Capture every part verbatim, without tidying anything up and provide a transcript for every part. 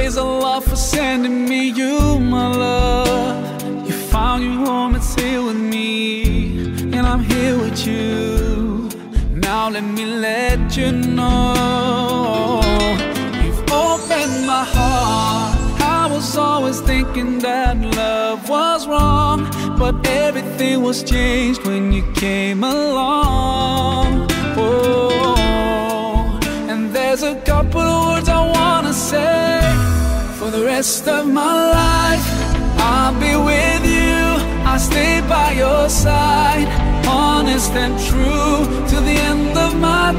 Praise Allah for sending me you, my love. You found your home, it's here with me, and I'm here with you. Now let me let you know, you've opened my heart. I was always thinking that love was wrong, but everything was changed when you came along. Oh, and there's a couple of words I wanna say. For the rest of my life, I'll be with you. I'll stay by your side, honest and true, to the end of my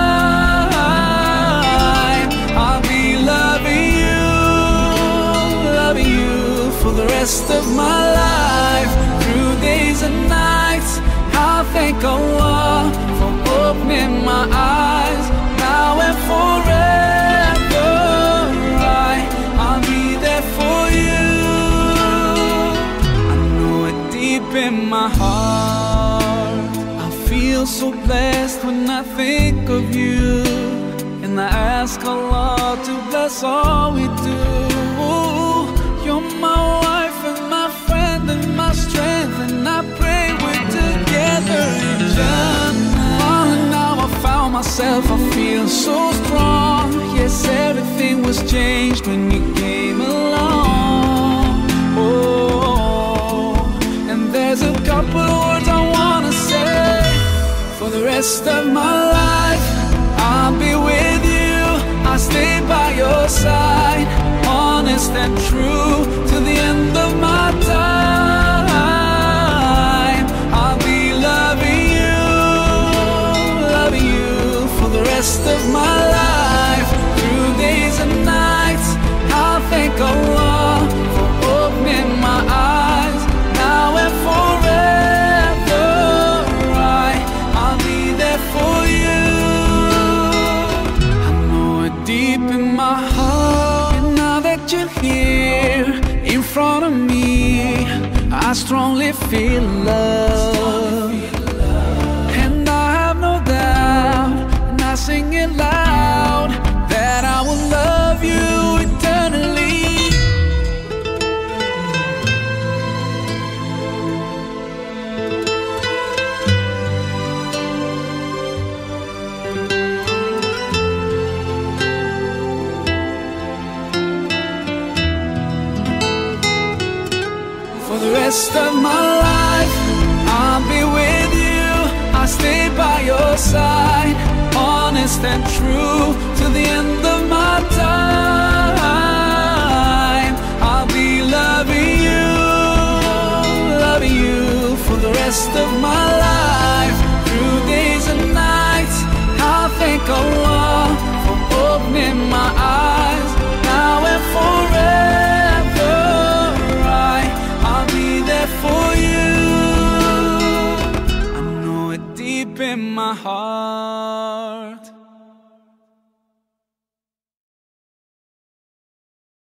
time. I'll be loving you, loving you for the rest of my life. Through days and nights, I'll thank Allah for opening my eyes. Now and forever, I, I'll be there for you. I know it deep in my heart. I feel so blessed when I think of you, and I ask Allah to bless all we do. You're my wife and my friend and my strength, and I pray we're together in Jannah. Oh, now I found myself, I feel so strong. Yes, everything was changed when you came along. Oh, and there's a couple of words I wanna say. For the rest of my life, I'll be with you. I'll stay by your side, honest and true, to the end of my time. I'll be loving you, loving you for the rest of my life. Through days and nights, I'll thank Allah for opening my eyes. Now and forever, I, I'll be there for you. I know it deep in my heart. And now that you're here in front of me, I strongly feel love. And I have no doubt, and I sing it loud, that I will love you eternally. For the rest of my life, I'll be with you. I'll stay by your side, honest and true, to the end of my time. I'll be loving you, loving you for the rest of my life.